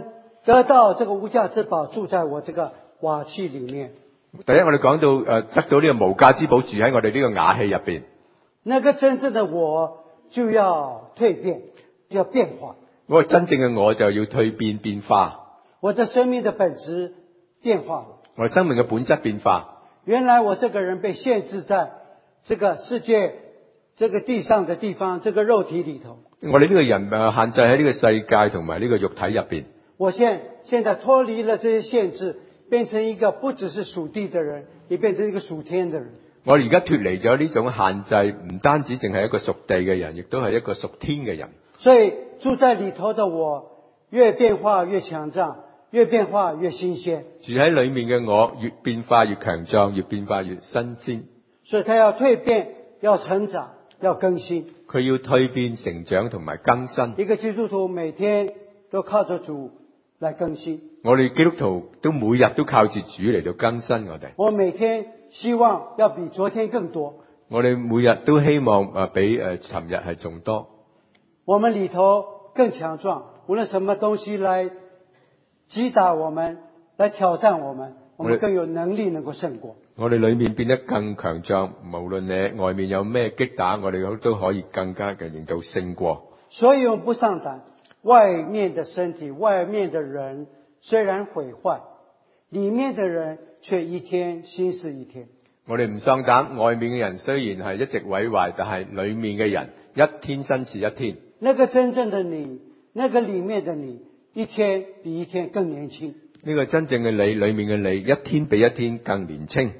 得到这个無價之寶住在我這個瓦器裡面。 第一，我哋講到得到呢個無價之寶住喺我哋呢個瓦器入邊。 那個真正的我就要蛻變，就要變化。 嗰個真正嘅我就要蛻變變化。 我的生命的本質變化了。 我哋生命嘅本質變化。 原來我這個人被限制在這個世界、這個地上的地方、這個肉體裡頭。 我哋呢個人限制喺呢個世界同埋呢個肉體入邊。 我現在脫離了這些限制，變成一個不只是屬地的人，也變成一個屬天的人。 我哋而家脫離咗呢種限制，唔單止淨係一個屬地嘅人，亦都係一個屬天嘅人。 所以住在裡頭的我，越變化越強壯，越變化越新鮮。 住喺裡面嘅我，越變化越強壯，越變化越新鮮。 所以他要蛻變，要成長，要更新。 佢要蛻變、成長同埋更新。 一個基督徒每天都靠着主來更新。 我哋基督徒都每日都靠住主嚟到更新我哋。 我每天希望要比昨天更多。 我哋每日都希望比尋日係仲多。 我們裡頭更強壯，無論什麼東西來擊打我們，來挑戰我們，我們更有能力能夠勝過。 我哋裏面變得更強壯，無論你外面有咩擊打，我哋都可以更加嘅令到勝過。 所以我們不喪膽，外面的身體、外面的人雖然毀壞，裡面的人卻一天新似一天。 我哋唔喪膽，外面嘅人雖然係一直毀壞，但係裡面嘅人一天新似一天。 那個真正的你，那個裡面的你，一天比一天更年輕。 呢個真正嘅你，裡面嘅你，一天比一天更年輕。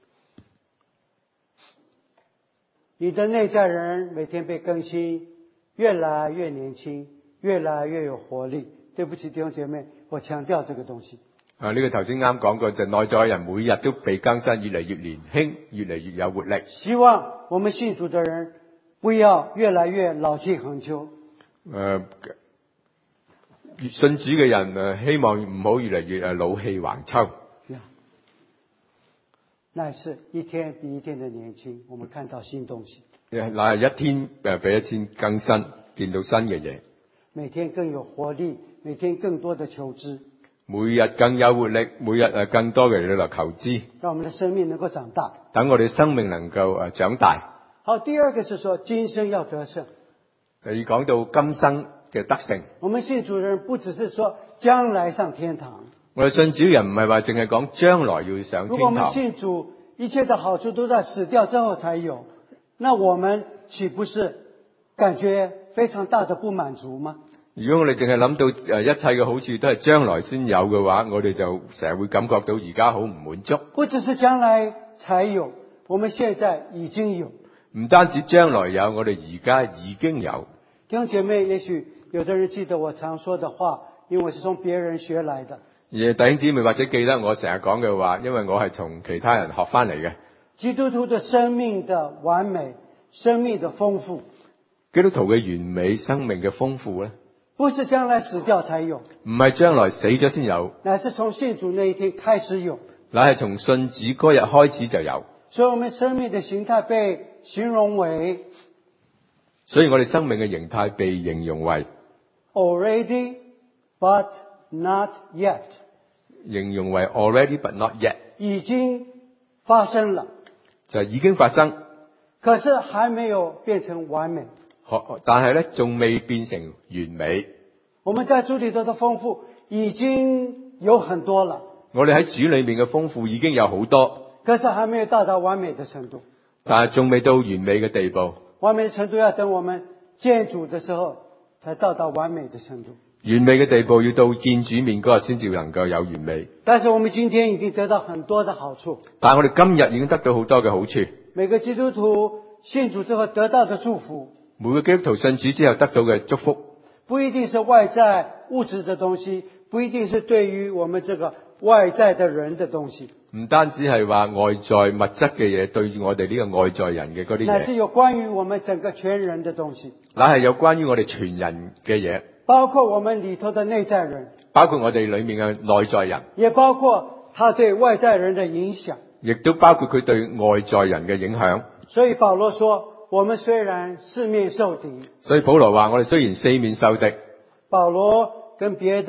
你的內在人每天被更新，越來越年輕，越來越有活力。對不起弟兄姐妹，我強調這個東西。 呢個頭先啱講過，就內在人每日都被更新，越嚟越年輕，越嚟越有活力。 希望我們信主的人不要越來越老氣橫秋。 信主嘅人希望唔好越嚟越老氣橫秋。 乃是一天比一天的年輕，我們看到新東西。 乃係一天比一天更新，見到新嘅嘢。 每天更有活力，每天更多的求知。 每日更有活力，每日更多嘅嚟到求知。 讓我們的生命能夠長大。 等我哋生命能夠長大。 好，第二個是說今生要得勝。 第二講到今生嘅得勝。 我們信主人不只是說將來上天堂。 我哋信主人唔係話淨係講將來要上天堂。 如果我們信主，一切的好處都在死掉之後才有，那我們豈不是感覺非常大的不滿足嗎？ 如果我哋淨係諗到一切嘅好處都係將來先有嘅話，我哋就成日會感覺到而家好唔滿足。 不只是將來才有，我們現在已經有。 唔單止將來有，我哋而家已經有。 弟兄姐妹，也許有的人記得我常說的話，因為我是從別人學來的。 弟兄姊妹或者記得我成日講嘅話，因為我係從其他人學翻嚟嘅。 基督徒的生命的完美，生命的豐富。 基督徒嘅完美生命嘅豐富咧， 不是將來死掉才有， 唔係將來死咗先有， 乃是從信主那一天開始有， 乃係從信主嗰日開始就有。 所以我們生命的形態被形容為， 所以我哋生命嘅形態被形容為 already but not yet， 形容為 already but not yet， 已經發生了， 就係已經發生， 可是還沒有變成完美。 但係咧仲未變成完美。 我們在主裏頭的豐富已經有很多了， 我哋喺主裏面嘅豐富已經有好多， 可是還沒有到達完美的程度。 但係仲未到完美嘅地步。 完美的程度要等我們見主的時候才到達完美的程度。 完美嘅地步要到見主面嗰日先至能夠有完美。 但是我們今天已經得到很多的好處。 但係我哋今日已經得到好多嘅好處。 每個基督徒信主之後得到的祝福， 每個基督徒信主之後得到嘅祝福， 不一定是外在物質的東西，不一定是對於我們這個外在的人的東西。 唔單止係話外在物質嘅嘢，對於我哋呢個外在人嘅嗰啲嘢， 乃是有關於我們整個全人的東西。 乃係有關於我哋全人嘅嘢， 包括我們裏頭的內在人， 包括我哋裏面嘅內在人， 也包括他對外在人的影響， 亦都包括佢對外在人嘅影響。 所以保羅說，我們雖然四面受敵， 所以保羅話我哋雖然四面受敵， 保羅跟別的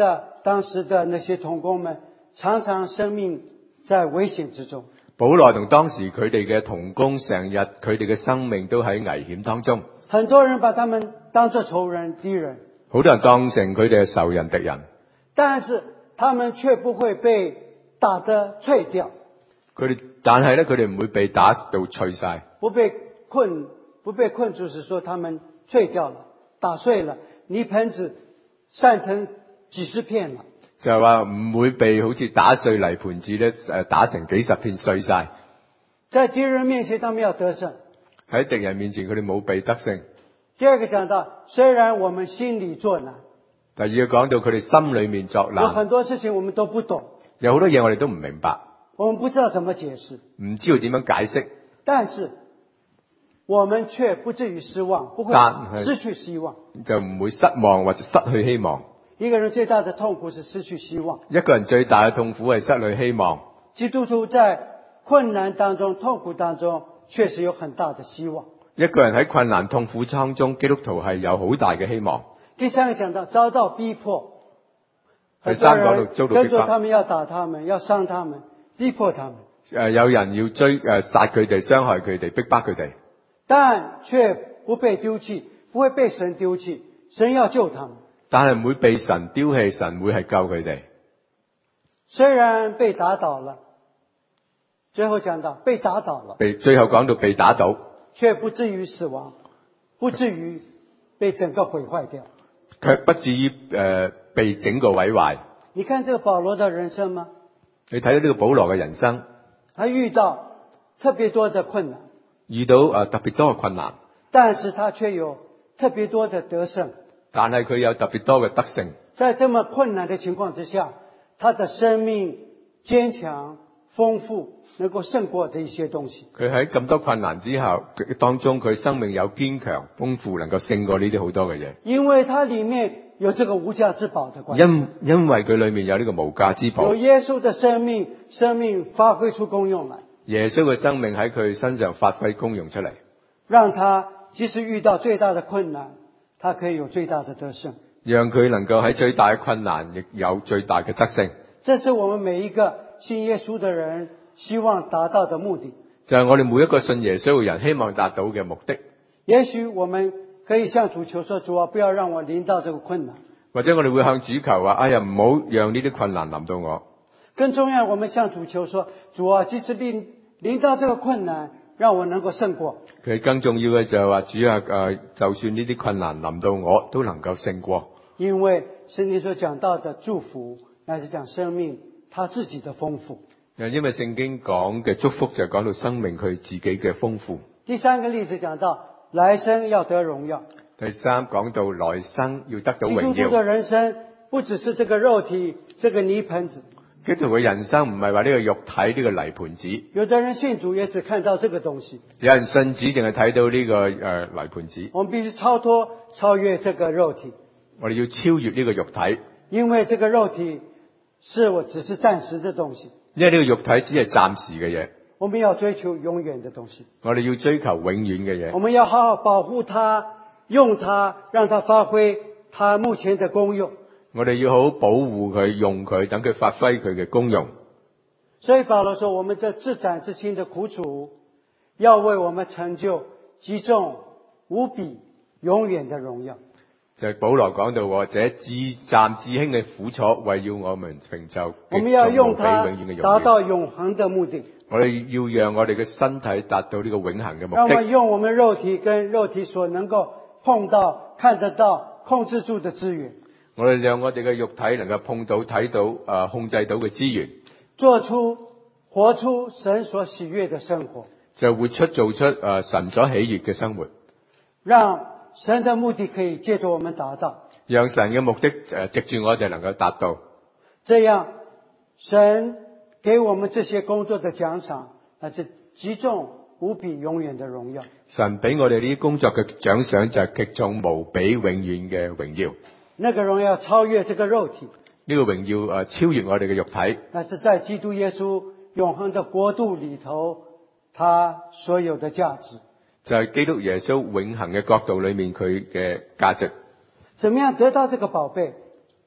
当時的那些同工們常常生命在危險之中。 保羅同當時佢哋嘅同工，成日佢哋嘅生命都喺危險當中。 很多人把他們當作仇人敵人， 好多人當成佢哋係仇人敵人， 但是他們卻不會被打得脆掉。 但係咧，佢哋唔會被打到脆晒。 不被困住是說他們脆掉了，打碎了，泥盆子散成幾十片了。 就係話唔會被好似打碎泥盤子咧，打成幾十片碎晒。 在敵人面前，他們要得勝。 喺敵人面前，佢哋冇被得勝。 第二個講到，雖然我們心裏作難。 第二個講到佢哋心裏面作難。 有很多事情我們都不懂。 有好多嘢我哋都唔明白。 我們不知道怎麼解釋。 唔知道點樣解釋。 但是我們卻不至於失望，不會失去希望。 就唔會失望或者失去希望。 一個人最大的痛苦是失去希望。 一個人最大嘅痛苦係失去希望。 基督徒在困難當中、痛苦當中，確實有很大的希望。 一個人喺困難痛苦當中，基督徒係有好大嘅希望。 第三個講到遭到逼迫。 第三講到遭到逼迫。 跟着他們要打他們，要傷他們，逼迫他們。 有人要殺佢哋、傷害佢哋、逼迫佢哋， 但卻不被丟棄，不會被神丟棄，神要救他們。 但係唔會被神丟棄，神會係救佢哋。 雖然被打倒了，最後講到被打倒了， 最後講到被打倒， 卻不至於死亡，不至於被整個毀壞掉， 卻不至於被整個毀壞。 你看這個保羅的人生嗎？ 你睇到呢個保羅嘅人生， 他遇到特別多的困難， 遇到特別多嘅困難， 但是他卻有特別多的得勝。 但係佢有特別多嘅得勝。在這麼困難的情況之下，他的生命堅強豐富，能夠勝過這些東西。 佢喺咁多困難之後當中，佢生命有堅強豐富，能夠勝過呢啲好多嘅嘢。 因為他裏面有這個無價之寶的關係。 因為佢裏面有呢個無價之寶。 有耶穌的生命發揮出功用來。 耶穌嘅生命喺佢身上發揮功用出嚟， 讓他即使遇到最大的困難，他可以有最大的得勝。 讓佢能夠喺最大嘅困難亦有最大嘅得勝。 這是我們每一個信耶穌的人希望達到的目的。 就係我哋每一個信耶穌嘅人希望達到嘅目的。 也許我們可以向主求說，主啊，不要讓我臨到這個困難。 或者我哋會向主求話，哎呀，唔好讓呢啲困難臨到我。 更重要，我們向主求說，主啊，即使臨到這個困難，讓我能夠勝過。 其實更重要嘅就係話，主啊，就算呢啲困難臨到我，都能夠勝過。 因為聖經所講到的祝福，乃是講生命他自己的豐富。 因為聖經講嘅祝福就講到生命佢自己嘅豐富。 第三個例子講到來生要得榮耀。 第三講到來生要得到榮耀。 基督徒的人生不只是這個肉體，這個泥盆子。 基督徒嘅人生唔係話呢個肉體呢個泥盤子。 有的人信主也只看到這個東西。 有人信主淨係睇到呢個泥盤子。 我們必須超越這個肉體。 我哋要超越呢個肉體， 因為這個肉體只是暫時的東西。 因為呢個肉體只係暫時嘅嘢。 我們要追求永遠的東西。 我哋要追求永遠嘅嘢。 我們要好好保護它，用它，讓它發揮它目前的功用。 我哋要好好保護佢，用佢，等佢發揮佢嘅功用。 所以保羅說，我們這至暫至輕的苦楚，要為我們成就極重無比永遠的榮耀。 就係保羅講到，或者至暫至輕嘅苦楚，為要我們成就我們要用它永遠嘅榮耀， 達到永恆的目的。 我哋要讓我哋嘅身體達到呢個永恆嘅目的。 讓我們用我們肉體跟肉體所能夠碰到、看得到、控制住的資源。 我哋讓我哋嘅肉體能夠碰到、睇到、控制到嘅資源， 活出神所喜悅的生活， 就做出神所喜悅嘅生活， 讓神的目的可以借助我們達到， 讓神嘅目的藉住我哋能夠達到， 這樣神給我們這些工作的獎賞，那是極重無比永遠的榮耀。 神俾我哋呢啲工作嘅獎賞就係極重無比永遠嘅榮耀。 那個榮耀超越這個肉體， 呢個榮耀超越我哋嘅肉體， 那是在基督耶穌永恆的國度裏頭，他所有的價值， 就係基督耶穌永恆嘅國度裏面佢嘅價值。 怎麼樣得到這個寶貝？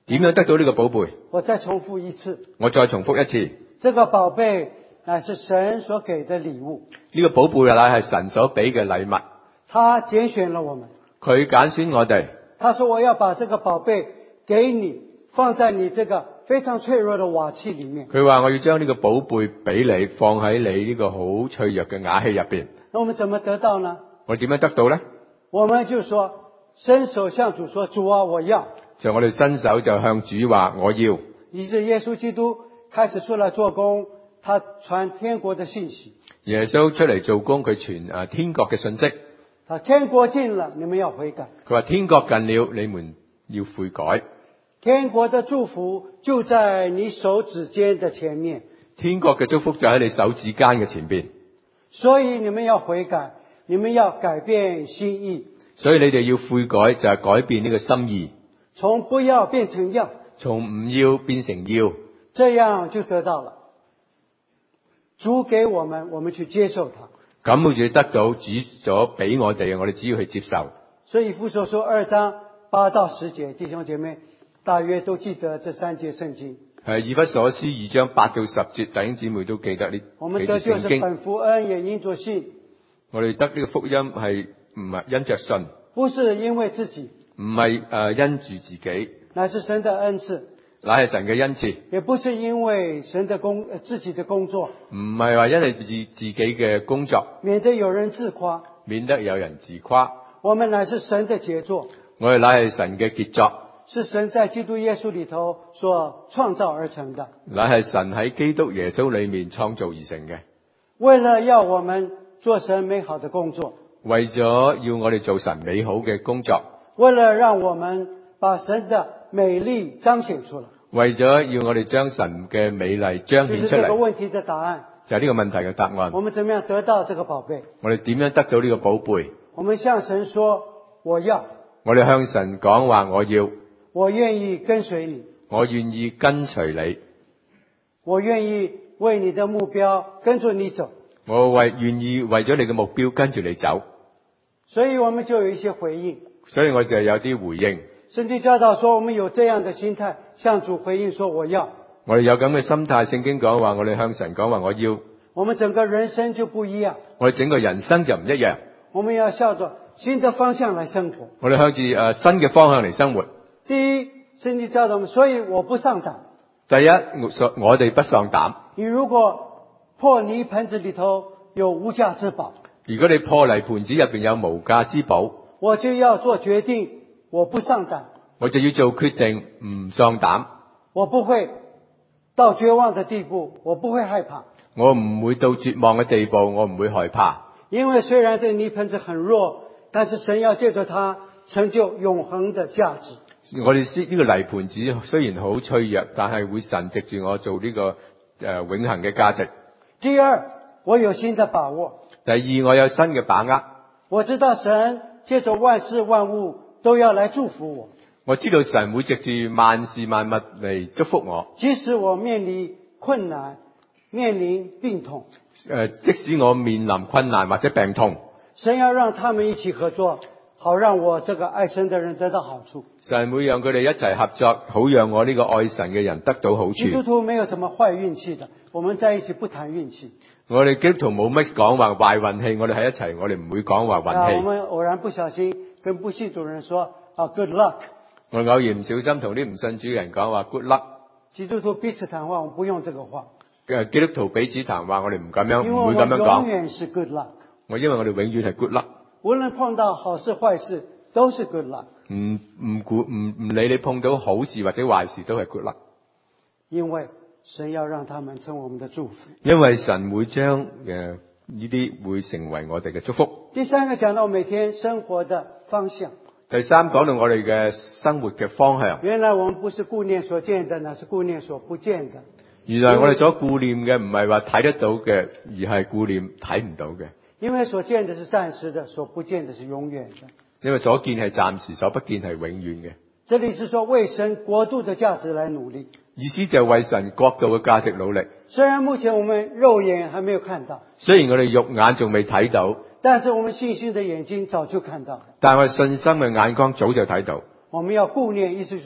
點樣得到呢個寶貝？ 我再重複一次， 我再重複一次， 這個寶貝乃是神所給的禮物， 呢個寶貝乃係神所俾嘅禮物。 他揀選了我們， 佢揀選我哋， 他說我要把這個寶貝給你，放在你這個非常脆弱的瓦器裏面。 佢話我要將呢個寶貝俾你，放喺你呢個好脆弱嘅瓦器入邊。 那我們怎麼得到呢？ 我哋點樣得到呢？ 我們就說伸手向主說，主啊，我要。 就我哋伸手就向主話我要。 以致耶穌基督開始出來做工，他傳天國的信息。 耶穌出嚟做工，佢傳天國嘅信息。 他天國近了，你們要悔改。 佢話天國近了，你們要悔改。 天國的祝福就在你手指間的前面。 天國嘅祝福就喺你手指間嘅前邊。 所以你們要悔改，你們要改變心意。 所以你哋要悔改，就係改變呢個心意， 從不要變成要， 從唔要變成要， 這樣就得到了。主給我們，我們去接受它。 咁好似得到主所俾我哋嘅，我哋只要去接受。 所以以弗所書2章8到10節，弟兄姐妹大約都記得這3節聖經。 係以弗所書2章8到10節，弟兄姊妹都記得呢我們幾節得救是聖經。 本福恩，也因着信。 我哋得呢個福音係唔係因着信， 不是因為自己， 唔係因住自己， 乃是神的恩賜。 乃係神嘅恩賜， 也不是因為神的自己的工作， 唔係話因為自己嘅工作， 免得有人自誇。 免得有人自誇。 我們乃是神的傑作， 我哋乃係神嘅傑作， 是神在基督耶穌裏頭所創造而成的， 乃係神喺基督耶穌裏面創造而成嘅， 為了要我們做神美好的工作， 為咗要我哋做神美好嘅工作， 為了讓我們把神的美麗彰顯出來， 為咗要我哋將神嘅美麗彰顯出就是這個嚟， 問題的答案。 就係呢個問題嘅答案。 我們怎麼樣得到這個寶貝？ 我哋點樣得到呢個寶貝？ 我們向神說我要， 我哋向神講話，我要， 我願意跟隨你， 我願意跟隨你， 我願意為你的目標跟着你走。 我願意為咗你嘅目標跟住你走。 所以我們就有一些回應， 所以我就有啲回應。 聖經教導說我們有這樣的心態，向主回應說我要。 我哋有咁嘅心態，聖經講話，我哋向神講話，我要。 我們整個人生就不一樣， 我哋整個人生就唔一樣。 我們要向着新的方向來生活。 我哋向住新嘅方向嚟生活。 第一，聖經教導我們，所以我不喪膽。 第一，我哋不喪膽。 你如果破泥盆子裏頭有無價之寶， 如果你破泥盤子入邊有無價之寶， 我就要做決定，我不喪膽。 我就要做決定，唔喪膽。 我不會到絕望的地步，我不會害怕。 我唔會到絕望嘅地步，我唔會害怕。 因為雖然這個泥盆子很弱，但是神要借着它成就永恆的價值。 我哋知呢個泥盤子雖然好脆弱，但係會神藉住我做呢個永恆嘅價值。 第二，我有新的把握。 第二，我有新嘅把握。 我知道神借着萬事萬物都要來祝福我。 我知道神會藉住萬事萬物嚟祝福我。 即使我面臨困難，面臨病痛， 即使我面臨困難或者病痛， 神要讓他們一起合作，好讓我這個愛神的人得到好處。 神會讓佢哋一齊合作，好讓我呢個愛神嘅人得到好處。 基督徒沒有什麼壞運氣的，我們在一起不談運氣。 我哋基督徒冇乜講話壞運氣，我哋喺一齊，我哋唔會講話運氣。 我們偶然不小心跟不信主人說good luck。 我偶然唔小心同啲唔信主嘅人講話 good luck。 基督徒彼此談話，我們不用這個話。 基督徒彼此談話，我哋唔咁樣， 因為唔會咁樣講。 我們永遠是 good luck。 因為我哋永遠係 good luck。 無論碰到好事壞事，都是 good luck。 唔理你碰到好事或者壞事，都係 good luck。 因為神要讓他們成為我們的祝福。 因為神會將呢啲會成為我哋嘅祝福。 第三個講到每天生活的方向。 第三講到我哋嘅生活嘅方向。 原來我們不是顧念所見的，乃是顧念所不見的。 原來我哋所顧念嘅唔係話睇得到嘅，而係顧念睇唔到嘅。 因為所見的是暫時的，所不見的是永遠的。 因為所見係暫時，所不見係永遠嘅。 這裡是說為神國度的價值來努力。 意思就係為神國度嘅價值努力。 雖然目前我們肉眼還沒有看到， 雖然我哋肉眼仲未睇到， 但是我們信心的眼睛早就看到。 但係我哋信心嘅眼光早就睇到。 我們要顧念，意思就是說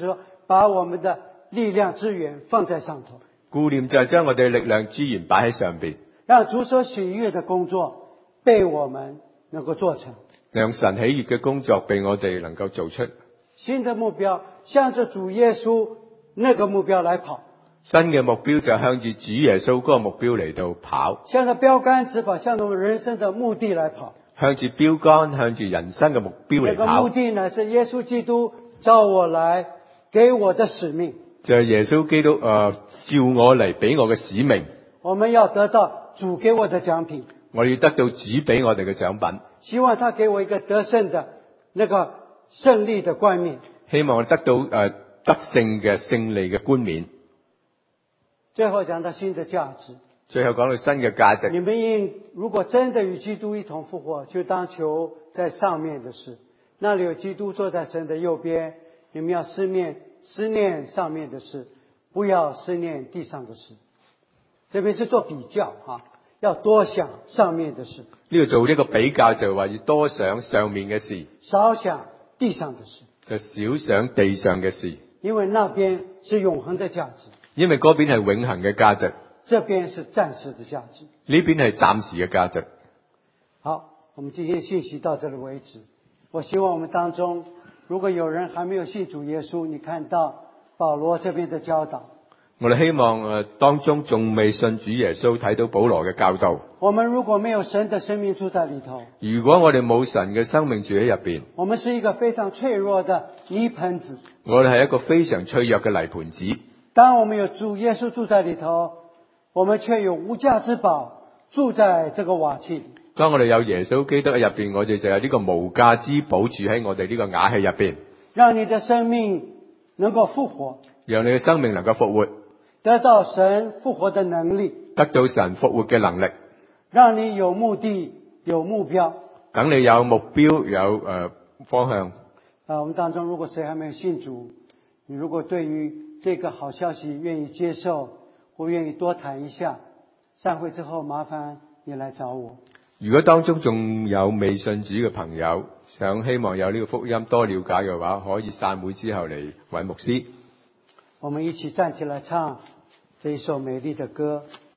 把我們的力量資源放在上頭， 顧念就係將我哋嘅力量資源擺喺上邊， 讓主所喜悅的工作被我們能夠做成， 讓神喜悅嘅工作被我哋能夠做出。 新的目標向着主耶穌那個目標來跑， 新嘅目標就向住主耶穌嗰個目標嚟到跑， 向着標杆直跑，向着人生的目的來跑。 向住標杆，向住人生嘅目標嚟這個跑。 目的呢，是耶穌基督召我來給我的使命。 就係耶穌基督召我嚟俾我嘅使命。 我們要得到主給我的獎品， 我要得到主俾我哋嘅獎品， 希望他給我一個得勝的那個勝利的冠冕。 希望我得到得勝嘅勝利嘅冠冕。 最後講到新的價值， 最後講到新嘅價值。 你們如果真的與基督一同復活，就當求在上面的事，那裡有基督坐在神的右邊。你們要思念上面的事，不要思念地上的事。這邊是做比較要多想上面的事。 呢度做一個比較就係話要多想上面嘅事， 少想地上的事， 就少想地上嘅事。 因為那邊是永恆的價值， 因為嗰邊係永恆嘅價值， 這邊是暫時的價值。 呢邊係暫時嘅價值。 好，我們今天信息到這裡為止。我希望我們當中如果有人還沒有信主耶穌，你看到保羅這邊的教導， 我哋希望當中仲未信主耶穌，睇到保羅嘅教導。 我們如果沒有神的生命住在裡頭， 如果我哋冇神嘅生命住喺入邊， 我們是一個非常脆弱的泥盆子。 我哋係一個非常脆弱嘅泥盤子。 當我們有主耶穌住在裡頭，我們卻有無價之寶住在這個瓦器裡。 當我哋有耶穌基督喺入邊，我哋就有呢個無價之寶住喺我哋呢個瓦器入邊， 讓你的生命能夠復活， 讓你嘅生命能夠復活， 得到神復活的能力， 得到神復活嘅能力， 讓你有目的有目標， 等你有目標有方向。 我們當中如果誰還沒有信主，你如果對於這個好消息願意接受，或願意多談一下，散會之後麻煩你來找我。 如果當中仲有未信主嘅朋友，希望有呢個福音多了解嘅話，可以散會之後嚟揾牧師。 我們一起站起來唱這一首美麗的歌。